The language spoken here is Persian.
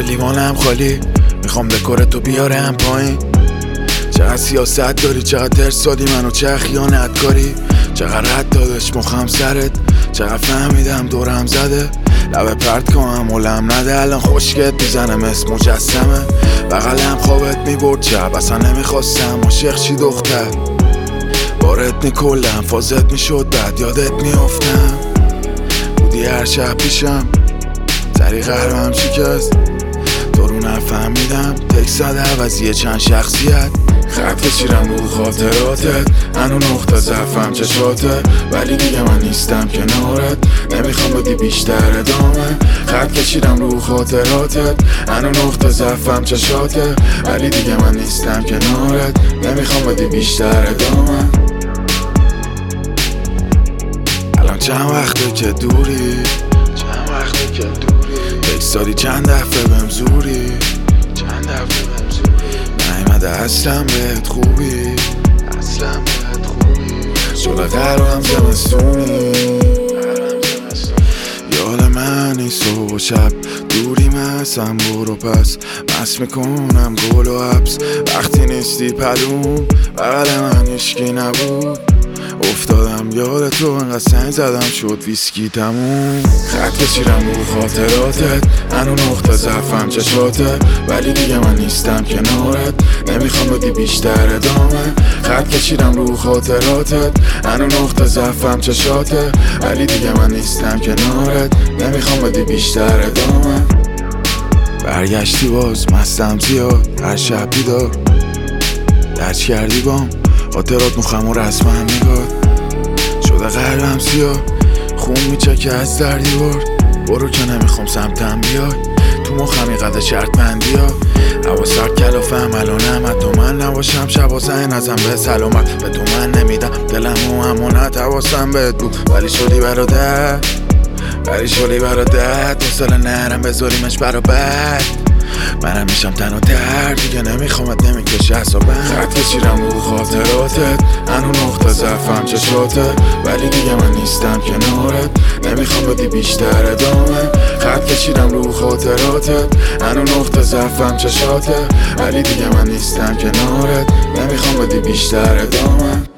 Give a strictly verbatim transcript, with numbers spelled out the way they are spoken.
لیوانم خالی، میخوام دکورتو بیارم پایین. چقدر سیاست داری، چقدر ترس دادی منو، چه خیانت کاری، چقدر رد دادش مخم سرت، چقدر فهمیدم دورم زده. لبه پرت کنم ولم نده، الان خوشگت میزنه مثل مجسمه. بغلم خوابت میبرد شب، اصلا نمیخواستم عاشق چی دختر. بارت میکلم فازت میشد بعد یادت میافتم. بودی هر شب پیشم، سری قلبم شکست، تو رو نفهمیدم. تکس زده عوضیه چند شخصیت، خط کشیرم رو خاطراتت. هنو نقطه ضعفم چشاته، ولی دیگه من نیستم کنارت. نمیخوام بدی بیشتر ادامه، خط کشیرم رو خاطراتت. هنو نقطه ضعفم چشاته، ولی دیگه من نیستم کنارت. نمیخوام بدی بیشتر ادامه. الان چند وقته که دوری، چند وقته که دوری، تکس دادی چند دفعه بهم زوری، چند دفعه بهم زوری. نیمده اصلا بهت خوبی، اصلا بهت خوبی. شده قلبم زمستونی، یاد منی صبح و شب. دوری مثلا برو پس، مست میکنم گل و حبس. وقتی نیستی پلوم، بغل من هیچکی نبود. افتادم یاد تو، انقدر سنگ زدم شد ویسکی تموم. خط کشیرم رو خاطراتت، هنو نقطه ضعفم چشاته، ولی دیگه من نیستم کنارت. نمیخوام بدی بیشتر ادامه، خط کشیرم رو خاطراتت. هنو نقطه ضعفم چشاته، ولی دیگه من نیستم کنارت. نمیخوام بدی بیشتر ادامه. برگشتی باز مستم زیاد، هر شب بیدار درچ کردی بام خاطرات مخم و رسمم نگاه. شده قلبم سیاه، خون میچکه از در دیوار. برو که نمیخوام سمتم بیای، تو مخم یقدر شرط بندی ها. هوا سرد کلافم الانم، حتی من نباشم شبا زنگ نزم به سلامت. به تو من نمیدم دلم و امانت، حواسم بهت بود ولی شدی برادر، ولی شدی برادر. دوستاله نرم بذاریمش برابر، منم میشم تنها تر دیگه. نمیخوامت نمیکشه حسابم، خط کشیرم رو خاطراتت. هنو نقطه ضعفم چشاته، ولی دیگه من نیستم کنارت. نمیخوام بدی بیشتر ادامه، خط کشیرم رو خاطراتت. هنو نقطه ضعفم چشاته، ولی دیگه من نیستم کنارت. نمیخوام بدی بیشتر ادامه.